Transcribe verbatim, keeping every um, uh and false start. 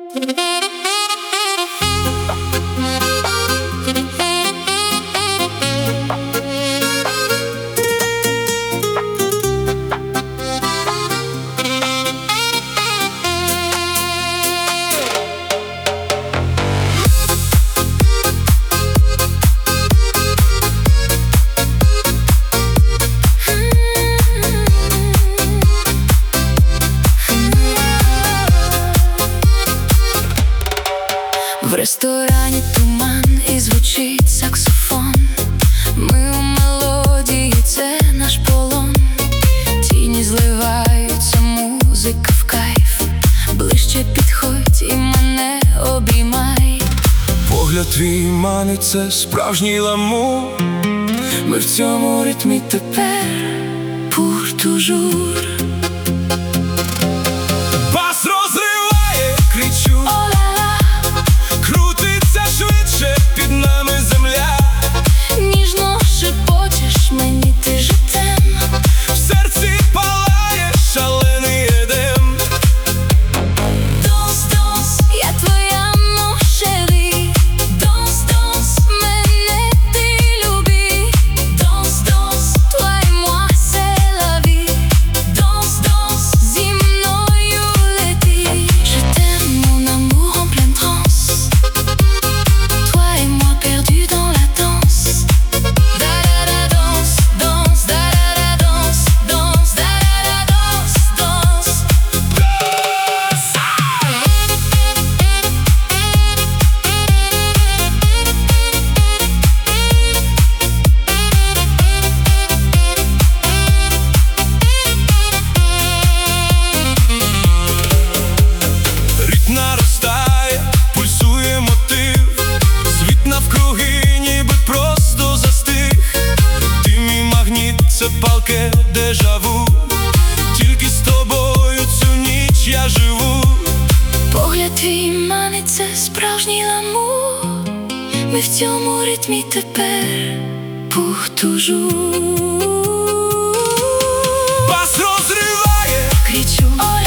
В ресторані туман і звучить саксофон. Ми у мелодії, це наш полон. Тіні зливаються, музика в кайф. Ближче підходь і мене обіймай. Погляд твій манить, це справжній ламур. Ми в цьому ритмі тепер pour toujours. Бас розриває, кричу, О-ла-ла, крутиться швидше, під нами земля. ніжно шепочеш мені ти же тем. В серці палає шалений едем. Danse, danse, я твоя, mon chéri. Danse, danse, мене ти люби. Danse, danse, toi et moi, c'est la vie. Danse, danse, зі мною лети. Je t'aime, mon amour, en pleine transe. Toi et moi, perdus dans la danse. Da-da-da, danse, danse, da-da-da, danse, danse, da-da-da, danse, danse. Ритм наростає, пульсує мотив. Світ навкруги ніби просто застиг. Ти мій магніт, це палке дежаву. Тільки з тобою цю ніч я живу. Погляд твій манить, це справжній ламур. Ми в цьому ритмі тепер pour toujours. Бас розриває, Кричу,